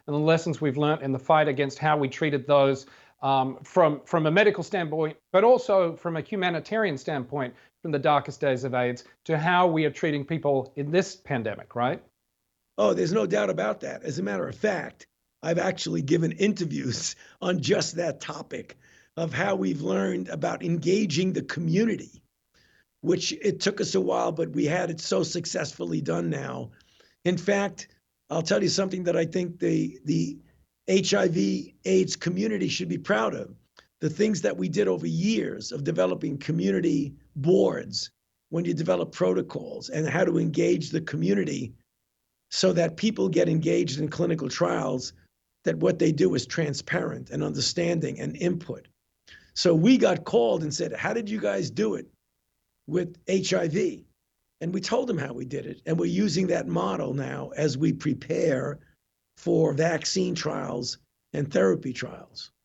and the lessons we've learned in the fight against how we treated those from a medical standpoint, but also from a humanitarian standpoint, from the darkest days of AIDS to how we are treating people in this pandemic, right? Oh, there's no doubt about that. As a matter of fact, I've actually given interviews on just that topic of how we've learned about engaging the community, which it took us a while, but we had it so successfully done now. In fact, I'll tell you something that I think the HIV AIDS community should be proud of. The things that we did over years of developing community boards, when you develop protocols and how to engage the community so that people get engaged in clinical trials, that what they do is transparent and understanding and input. So we got called and said, how did you guys do it with HIV? And we told them how we did it. And we're using that model now as we prepare for vaccine trials and therapy trials.